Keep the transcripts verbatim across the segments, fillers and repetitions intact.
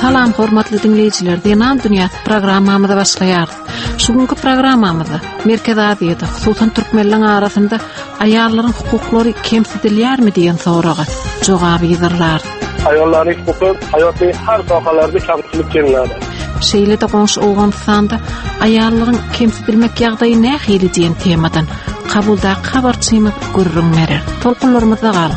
Salam hormatly dinleyijiler, Dinan Dünya programmamyzda başlaýar. Şugunky programmamyzda Merkez Aziýada, hususan türkmenliň arasynda aýallaryň hukuklary kemsidilýärmi diýen soraga jogaby ýazarlar. Aýallaryň hukuky haýatyň her sohalarynda kamçylyk görülýär. Şeýle-de goňşy Awganystanda aýallaryň kemsidilmek ýagdaýy nähili diýen temadan kabulda habarçymy görürüňler. Tolkunlarymyzda galyň.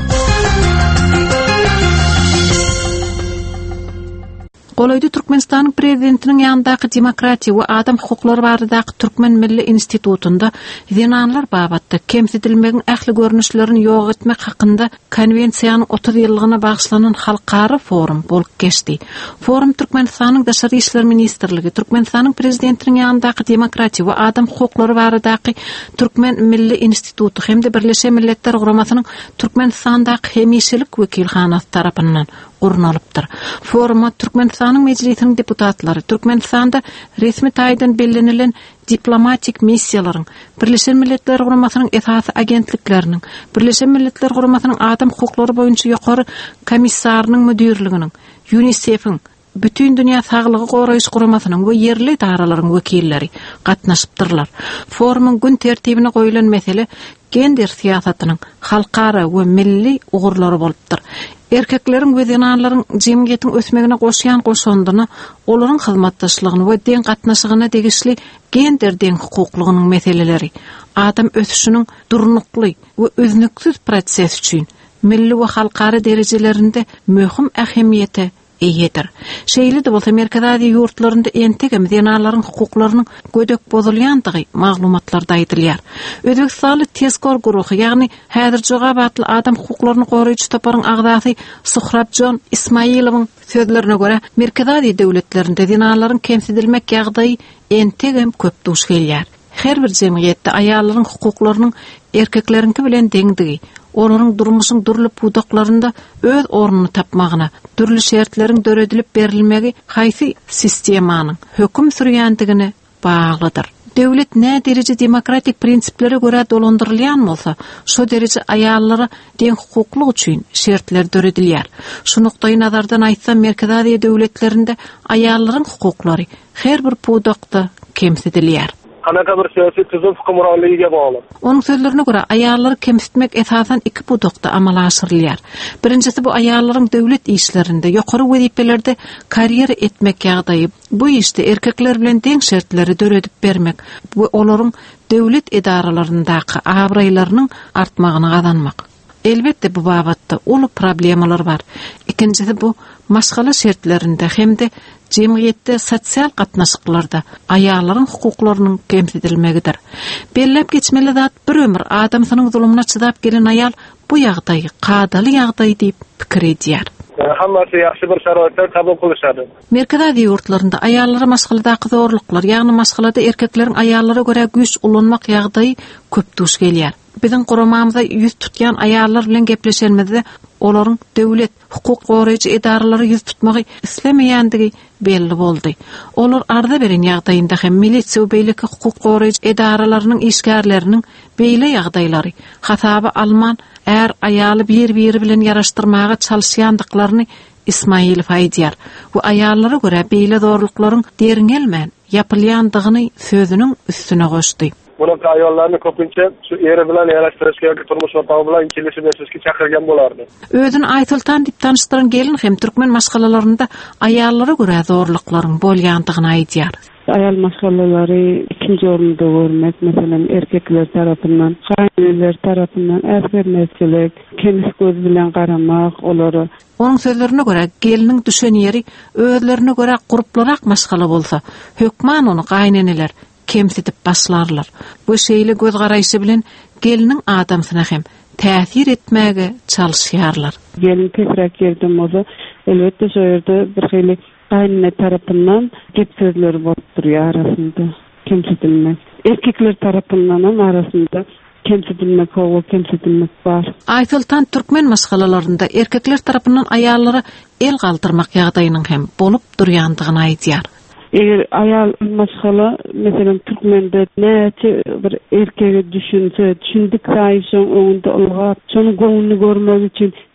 Golaydy Türkmenistanyň prezidentiniň ýanyndaky Demokratiýa we Adam hukuklary baradaky Türkmen Milli Institutunda zinanlar babatda kemsidilmegiň ähli görnüşlerini ýok etmek hakynda konwensiýanyň otuz ýyllygyna bagşlanan halkara forum bolup geçdi. Forum Türkmenistanyň Daşary işler ministrligi, Türkmenistanyň prezidentiniň ýanyndaky Demokratiýa we Adam hukuklary baradaky Türkmen Milli Institutu hemde Birleşen Milletler Guramasynyň Türkmenistandaky hemişelik wekilhanasy tarapyndan gurnalypdyr. Foruma Türkmenistanyň meclisiniň deputatlary, Türkmenistanda resmi taýdan bellenilen diplomatik missiýalaryň, Birleşen Milletler Guramasynyň esasy agentlikleriniň, Birleşen Milletler Guramasynyň adam hukuklary boýunça ýokary komissarynyň müdirliginiň, UNICEF'iň, bütün dünýä saglygy goraýyş guramasynyň we yerli daralaryň wekilleri gatnaşypdyrlar. Forumyň gün tertibine goýulan mesele gender siýasatynyň halkara we milli ugurlary bolupdyr. Erkekleriň we zinanlaryň jemgyýetiň ösmegine goşýan goşandyny, olaryň hyzmatdaşlygyny we deň gatnaşygyna degişli gender deň hukuklygynyň meseleleri, adam ösüşiniň durnukly we öznüksiz proses üçin milli we halkara derejelerinde möhüm ähemiýete eýedir. Şeýle-de bolsa Merkez Aziýa ýurtlarynda entegem zinalaryň hukuklarynyň gödök bozulýandygy maglumatlarda aýdylýar. Özbekistanyň tezkor guruhy, ýagny häzir jogap atly adam hukuklaryny goraýjy toparyň agdasy Suhrabjon Ismailowyň sözlerine görä, Merkez Aziýa döwletlerinde zinalaryň kemsidilmek ýagdaýy entegem köp duş gelýär. Her bir jemgyýetde aýallaryň hukuklarynyň erkeklerinki bilen deňdigi, olaryň durmuşyň durly budaklarynda öz ornuny tapmagyna, türlü şertleriň döredilip berilmegi haýsy sistemanyň höküm sürýändigine baglydyr. Döwlet nä derece demokratik prinsiplere görä dolandyrylýan bolsa, şo derece aýallary deň hukukly üçin şertler döredilýär. Şu noktaýy nazardan aýtsam, Merkez Aziýa döwletlerinde aýallaryň hukuklary her bir budakda kemsidilýär. Kanaka bir siyasi tüzüm hukümranlygyga bagly. Onun sözlerine göre aýallary kemsitmek esasen iki budakda amala aşyrylýar. Birincisi bu aýallaryň döwlet işlerinde, ýokary wezipelerde karýera etmek ýagdaýy. Bu işte erkekler bilen deň şertleri döredip bermek we olaryň döwlet edaralaryndaky abraýlarynyň artmagyny gazanmak. Elbette bu babatda uly problemalar bar. İkincisi bu maşgala şertlerinde hemde jemgyýetde sosial gatnaşyklarda aýallaryň hukuklarynyň kemsidilmegidir. Bellep geçmeli zat bir ömür adamsynyň zulmuna çydap gelen aýal bu ýagdaýy gadaly ýagdaý diýip pikir edýär. Hammasi ýaxşy bir şaraitler kabul kılışady. Merkez Aziýa ýurtlarynda aýallara maşgaladaky zorluklar, ýagny maşgalada erkekleriň aýallara görä güýç ulanmak ýagdaýy köp duş gelýär. Biziň guramamyzda ýüz tutýan aýallar bilen gepleşenmizde olaryň döwlet, hukuk goraýjy edaralary ýüz tutmagy islemeýändigi belli boldy. Olar arda beren ýagdaýynda hem milisiýa we beýleki hukuk goraýjy edaralarynyň işgärleriniň beýle ýagdaýlary hasaba alman är aýaly bir-biri bilen ýaraşdyrmaga çalyşýandyklaryny Ismailow aýdýar. Bu aýallara görä beýle zorluklaryň deriňelmän ýapylýandygyny sözüniň üstüne goşdy. Bunu aýallaryny köpünçe şu eri bilen ýaraşdyrýar, turmuş ortagy bilen ikilişip eşleşki çakyrgan bolardy. Özüni Aýsultan diýip tanışdyran gelin hem türkmen maşgalalarynda aýallara görä zorluklaryň bolýandygyny aýdýar. Ayal maşgalary ikinji orunda görmek, meselem erkekler tarapyndan, gaýneler tarapyndan äsgermezçilik, kenis göz bilen garamak, olary. Onun sözlerine göre gelinin düşen yeri özlerine göre gruplara maşgala bolsa, hökman onu gaýneneler kemsitip başlarlar. Bu şeýle göz garaýşy bilen gelinin adamsyna hem täsir etmäge çalyşýarlar. Gelin teprak yerden bolsa, elbetde şo ýerde bir hili gaýnene tarapyndan gep sözleri bolup durýar arasynda kemsitilmek. Erkekler tarapyndan arasynda kemsitilmek, howa kemsitilmek bar. Aýsultan türkmen maşgalalarynda erkekler tarapyndan aýallara el galdyrmak ýagdaýynyň hem bolup durýandygyny aýdýar. Eger ayal maşgala meselem Türkmende näçe bir erkege düşünse, düşündik saýşyň öňünde ulgap, şonu goňuny görmek üçin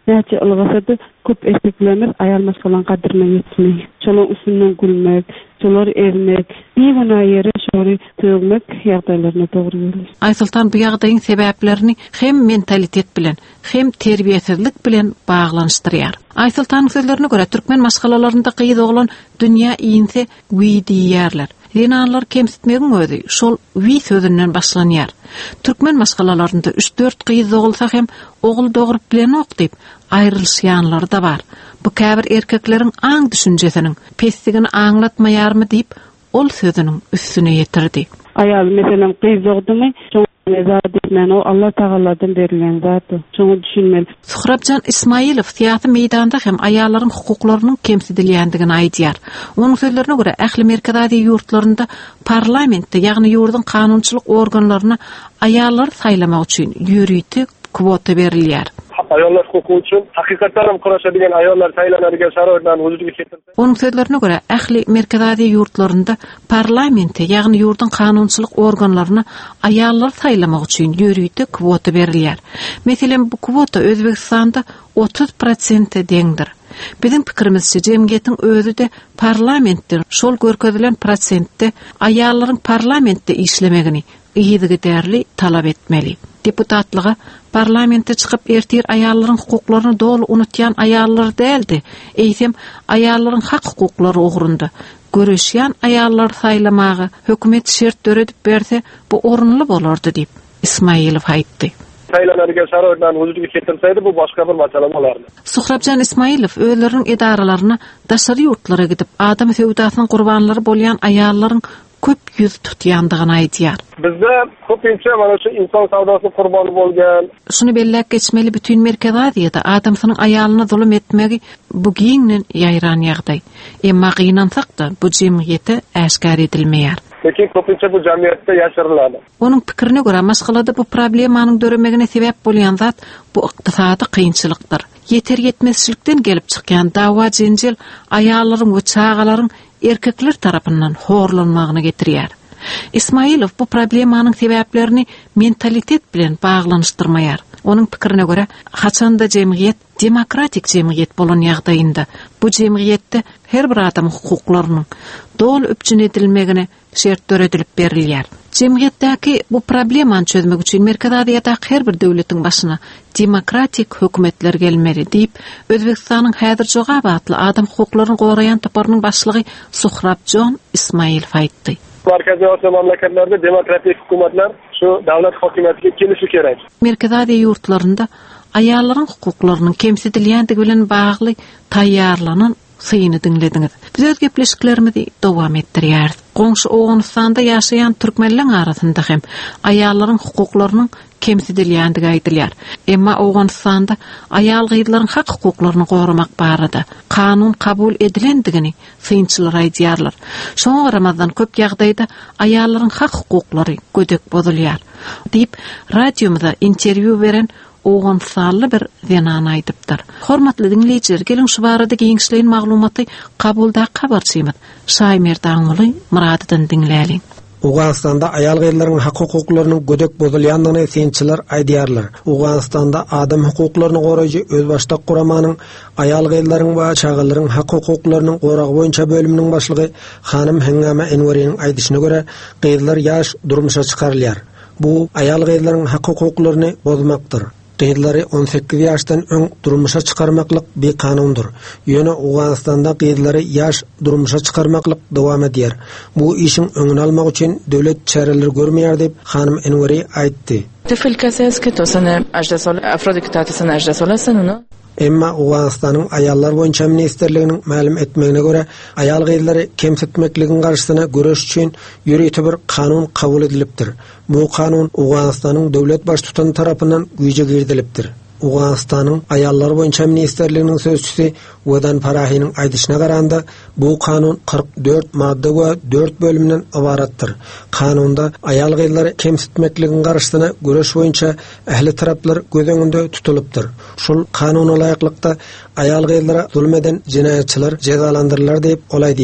Näçe ılgysady köp erkeklerimiz ayal masalan kadrına yetmeýär. Şolar üstünden gülmek, şolar evmek, diýene ýere şory tögmek ýagdaýlaryna dogry gelir. Aysultan bu ýagdaýyň sebäplerini hem mentalitet bilen, hem terbiýesizlik bilen baglanşdyrýar. Aysultan sözlerine göre türkmen maskalalarında gyýdy bolan dünýä iýinse wi diýýärler. Dinanlar kemsitmegin özi şol wi sözünden başlanýar. Türkmen maskalalarında üç dört gyýdy bolsa hem ogul dogrup bilen ok diýip aýrylşýanlar da bar. Bu käbir erkekleriň aň düşünjesiniň pesdigini aňlatmaýarmy diýip ol sözüniň üstüne ýetirdi. Ayal meselem gyz dogdumy, şoň zat etmän o Allah Taaladan berilen zat. Şoňa düşünmeli. Suhrabjan Ismailov tiýatry meýdanda hem aýallaryň hukuklarynyň kemsidilýändigini aýdýar. Onuň sözlerine görä ähli merkezadi ýurtlarynda parlamentde, ýagny ýurdun kanunçylyk organlaryna aýallar saýlamak üçin ýürüýti kvota berilýär. Ayollar hukuku için hakikaten kurashadigan ayollar saylanadigan sharoitlarni vücuduga keltirdi. Onun sözlerine göre ähli merkezadi ýurtlarynda parlamente, ýagny ýurdun kanunçylyk organlaryna aýallar saýlamak üçin ýürüýti kvota berilýär. Meselem bu kvota Özbekistanda otuz prosent deňdir. Bizim pikirimizçe jemgyýetiň özü de parlamentde şol görkezilen prosentde aýallaryň parlamentde işlemegini ýygy därli talap etmeli. Deputatlyga parlamente çykyp ertir aýallaryň hukuklaryny dolu unutýan aýallar däldi. Eýsem aýallaryň hak hukuklary ugrunda göreşýän aýallar saýlamagy hökümet şert döredip berse bu orunly bolardy diýip Ismailov aýtdy. Saylanadigan sharoitlarni vücuduga keltirseydi bu başga bir masala bolardy. Suhrabjan Ismailov özleriň edaralaryna daşary ýurtlara gidip adam sewdasynyň gurbanlary bolýan aýallaryň köp ýüz tutýandygyny aýdýar. Bizde köpünçe mana şu insan savdasyny gurbany bolgan. Şunu belläp geçmeli bütün merkez Aziýada adamsynyň aýalyna zulm etmegi bu giňden ýaýran ýagdaý. Emma gynansak da bu jemgyýete äşkar edilmeýär. Lekin köpünçe bu jamiyetde ýaşyrylady. Onuň pikirine görä maskalada bu problemanyň döremegine sebäp bolýan zat bu ykdysady kynçylykdyr. Yeter yetmezçilikden gelip çykýan dawa jenjel aýallaryň we çağalaryň erkekler tarapyndan horlanmagyny getirýär. Ismailov bu problemanyň sebäplerini mentalitet bilen baglanyşdyrmaýar. Onuň pikirine görä, haçanda jemgyýet demokratik jemgyýet bolan ýagdaýynda bu jemgyýetde her bir adam hukuklarynyň dol öpçün edilmegine şert döredilip berilýär. Jemgyýetdäki bu problemany çözmek üçin merkez Aziýadaky her bir döwletiň başyna demokratik hökümetler gelmeli diýip Özbekistanyň häzir jogap atly adam hukuklaryny goraýan toparynyň başlygy Suhrabjan Ismailov aýtdy. Merkezi Asiya mamlaketlerinde demokratik hükümetler şu devlet hakimiyetiga kelişi gerek. Merkez Aziýa ýurtlarynda aýallaryň hukuklarynyň kemsidilýändigi bilen bagly taýýarlanan syny dinlediňiz. Biz öz gepleşiklerimizi dowam etdirýäris. Goňşy Owganystanda ýaşaýan türkmenler arasynda hem aýallaryň hukuklarynyň kemsidilýändigi aýdylýar. Emma Owganystanda aýal gyýdylaryň hak hukuklaryny goramak barada kanun kabul edilendigini synçylar aýdýarlar. Şoňa Ramazan köp ýagdaýda aýallaryň hak hukuklary gödek bozulýar diýip radiomyza interwýu beren Owganstanly bir zenan aýdypdyr. Hormatly dinleýijiler, gelin şu barada giňişleýin maglumaty kabulda habarçymyz. Şaýmerdan oly Muradydan dinläliň. Owganstanda aýal gyýdylaryň hak hukuklarynyň gödek bozulýandygyny synçylar aýdýarlar. Owganstanda adam hukuklaryny goraýjy öz başda guramanyň aýal gyýdylaryň we çağalaryň hak hukuklarynyň goragy boýunça bölüminiň başlygy Hanym Hengame Enweriň aýdyşyna görä gyýdylar ýaş durmuşa çykarylýar. Bu aýal gyýdylaryň hak hukuklaryny bozmakdyr. Gyýdylary on sekiz ýaşdan öň durmuşa çykarmaklyk bir kanundur. Ýöne Owganstanda gyýdylary ýaş durmuşa çykarmaklyk dowam edýär. Bu işin öňüni almak üçin döwlet çäreleri görmeýär diýip Hanym Enweri aýtdy. في الكاساس كتو سنة عشرة سنة أفراد كتاتي سنة عشرة سنة سنة Emma Owganstanyň aýallar boýunça ministerliginiň ma'lum etmegine görä, aýal gyýdylary kemsitmekligin garşysyna göreş üçin ýürüýti bir kanun kabul edilipdir. Bu kanun Owganstanyň döwlet baş tutan tarapyndan güýje girdilipdir. Owganstanyň aýallar boýunça ministerliginiň sözçüsi Wedan Farahynyň aýdyşyna garanda bu kanun kırk dört madde we dört bölümden ibaratdyr. Kanunda aýal gyýdylary kemsitmekligin garşysyna göreş boýunça ähli taraplar göz öňünde tutulypdyr. Şol kanuny laýyklykda aýal gyýdylary zulmeden jinayetçiler cezalandyrylýar diýip olaýdýar.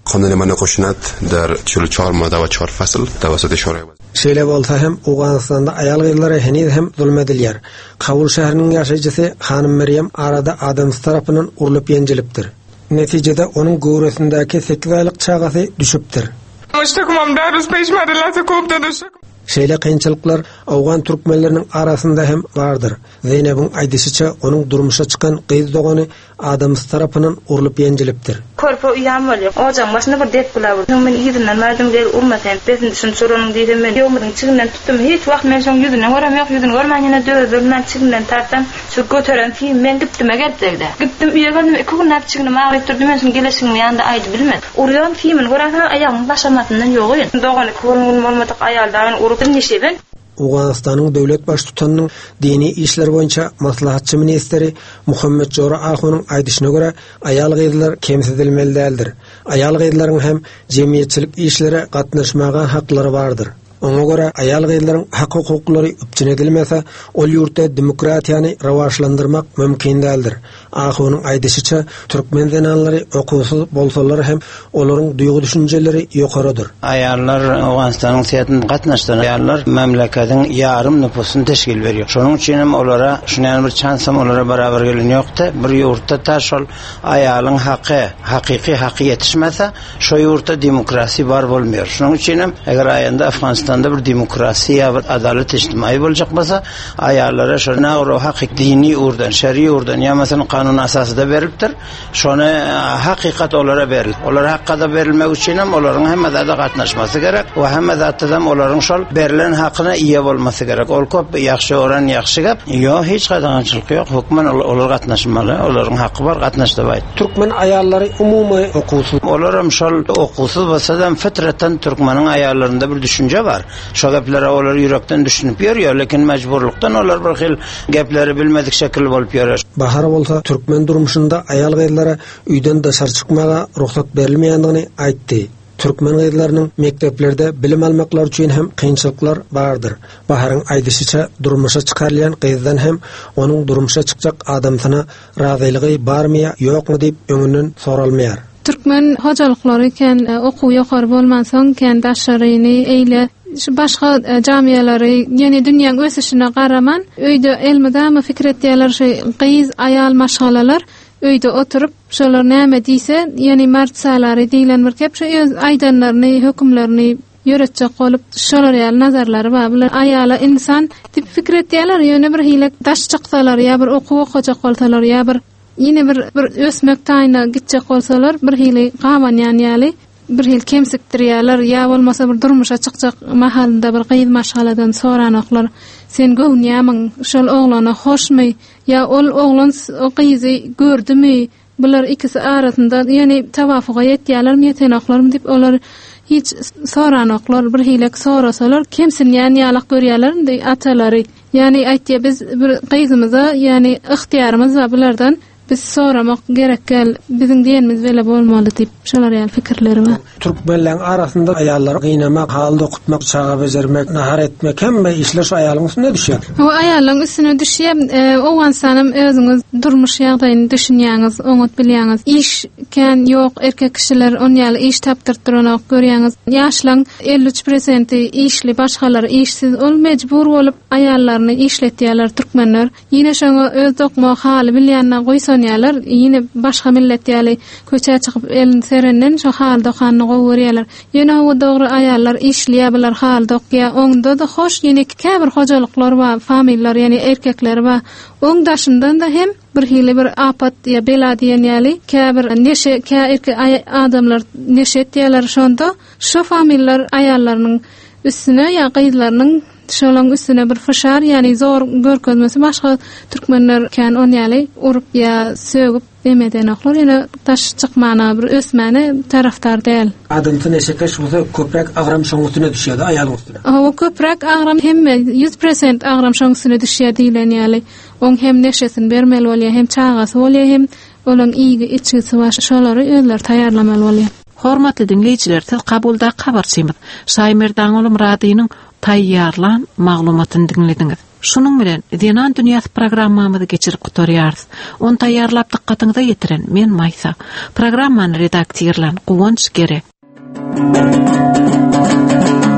qonunnameyi qo'shinat dar çar moda ve çar fasl davasida şoray. Şeýle bolsa hem Awganistanda ayal gyzlary henüz hem zulmedilýär. Kabul şäheriniň ýaşaýjysy Hanym Meryem arada adam tarapynyň urulyp ýenjilipdir. Netijede onuň göwresindäki sekiz aýlyk çagasy düşüpdir. Şeýle kynçylyklar Awgan türkmenleriniň arasynda hem bardyr. Zeynep'in aýdysyça onuň durmuşa çykan gyz dogany adam tarapynyň urulyp ýenjilipdir. Korpo uýam bolýar. Ojam başyna bir dep bular. Men ýüzünden merdim gel urmasam, bezin düşün sorunyň diýdim men. Ýomyň çygynyň tutdum. Hiç wagt men şoň ýüzüne görem ýok, ýüzüne görmän ýene döwür. Men çygynyň tartam, şu götüren film men gitdim geldi. Gitdim üýe geldim, iki gün näp çygyny maýryp durdum. Men şoň geleşiň ýanynda aýdy bilmedi. Urýan filmin görän aýagym başamatyndan ýok ýen. Dogany körüngün bolmadyk aýaldaryň urup neşeben. Awganistanyň döwlet baş tutanyň dini işler boýunça maslahatçy ministri Muhammed Jora Ahonyň aýdyşyna görä aýal gyzlar kemsidilmeli däldir. Aýal gyzlaryň hem jemgyýetçilik işlere gatnaşmaga haklary bardyr. Ona göre ayal gyzlaryň hak hukuklary üpçün edilmese, ol ýurtda demokratiýany rawaşlandyrmak mümkin däldir. Ahonyň aýdyşyça, türkmen zenanlary okuwsuz bolsalar hem olaryň duýgu düşünjeleri ýokarydyr. Ayallar Awganistanyň siýatyny gatnaşdyran ayallar memleketiň ýarym nüfusyny teşkil berýär. Şonuň üçin hem olara şunan bir çansam olara barabar gelen ýokdy. Bir ýurtda taşol aýalyň haky, hakyky haky ýetişmese, şo ýurtda demokrasi bar bolmaýar. Şonuň üçin hem eger aýanda Afganistan da bir demokrasiya, bir adalet ijtimai boljak bolsa, ayallara şuna o hakik dini urdan, şer'i urdan, ya mesela kanun asasida berilipdir. Şonu hakikat olara beril. Olar hakkada berilmek için hem olaryň hemme da gatnaşmasy gerek. O hemme zatda hem olaryň şol berilen hakyna iýe bolmasy gerek. Ol köp ýaxşy oran ýaxşy gap. Yo, hiç gadançylyk ýok. Hukman olar gatnaşmaly, olaryň hakkı bar gatnaşdybaýdy. Türkmen ayallary umumy okuwsuz. Olar hem şol okuwsuz bolsa da fitratan türkmeniň ayallarynda bir düşünje bar. Şu gaplara olar yürekden düşünüp ýörýär, lekin mejburlukdan olar bir xil gapleri bilmedik şekil bolup ýörýär. Bahar bolsa türkmen durmuşynda aýal gyzlara üýden daşar çykmaga ruhsat berilmeýändigini aýtdy. Türkmen gyzlarynyň mekteplerde bilim almaklar üçin hem kynçylyklar bardyr. Baharyň aýdyşyça durmuşa çykarylýan gyzdan hem onuň durmuşa çykjak adamsyna razylygy barmyýa ýokmy diýip öňünden soralmaýar. Türkmen hojalyklary ken okuw ýokary bolmansoň ken daşaryny eýle başga jamiýalary ýene dünýäň ösüşine garaman öýde elmedäme fikretdiýerler şey gyz aýal maşgalalar öýde oturup şolar näme diýse ýene martsalary diýilen bir kep öz aýdanlaryny hökümlerini ýöretjek bolup şolar ýaly nazarlary bar. Bular aýala insan tip fikretdiýerler ýene bir hilek daş çyksalar ýa bir okuw okajak bolsalar ýa bir ýene bir bir ösmek taýyna gitjek bolsalar bir hili gamanýan ýaly bir hil kemsikdirýärler ýa bolmasa bir durmuşa çykjak mahalda bir gyz maşgaladan soranoklar sen göwnýämiň şol oglana hoşmy ýa ol oglan o gyzy gördümi bular ikisi arasynda ýani tawafuga ýetýärlermi ýetenoklarmy diýip olar hiç soranoklar bir hilek sorasalar kemsinýän ýalyk görýärlerdi atalary ýani aýtdy biz bir gyzymyza ýani ihtiýarymyz we bulardan biz soramak gerekkel, bizim diýenimiz bele bolmaly diýip şolar ýaly fikirleri bar. Türkmenleriň arasynda aýallar gynnamak, halda okutmak, çaga bezermek, nahar etmek hemme işler şu aýalyň üstüne düşýär. O aýalyň üstüne düşýär. Owan sanam özüňiz durmuş ýagdaýyny düşünýäňiz, oňat bilýäňiz. İş ken ýok, erkek kişiler on ýaly iş tapdyrtyranyk görýäňiz. Ýaşlaň elli üç prosent işli, başgalary işsiz, ol mejbur bolup aýallaryny işletýärler türkmenler. Ýene şoňa öz dokma haly bilýänler goýsa ýalar ýene başga millet ýaly köçe çykyp elin serenden şo hal dokanyny gowurýarlar. Ýene o dogry aýallar işleýärler hal dokya oňda da hoş ýene käbir hojalyklar we famillar ýani erkekler we oň daşyndan da hem bir hili bir apat ýa bela diýen ýaly käbir neşe kä erkek adamlar neşe etýärler şonda şo famillar aýallarynyň üstüne ýa gyzlarynyň şolaň üstüne bir fışar ýani zor görkezmesi başga türkmenler kän on ýaly urup ýa sögüp demeden oklar ýene taş çykmana bir ösmäne taraftar däl. Adamsyň eşekeş bolsa köprek agram şoň üstüne düşýär, aýalyň üstüne. O köprek agram hemme yüz prosent agram şoň üstüne düşýär diýilen ýaly. Oň hem neşesini bermeli bolýar, hem çagasy bolýar, hem olaň iýgi içgisi we şolary özleri taýýarlamaly bolýar. Hormatly dinleýijiler, til kabulda habar çymyr. Şaýmir Daňoğlu Muradynyň taýýarlan maglumatyny dinlediňiz. Şunun bilen Dinan Dünyası programmamyzy geçirip gutarýarys. Onu taýýarlap diqqatyňyza ýetiren men Maysa. Programmany redaktorlan Guwanç Gere.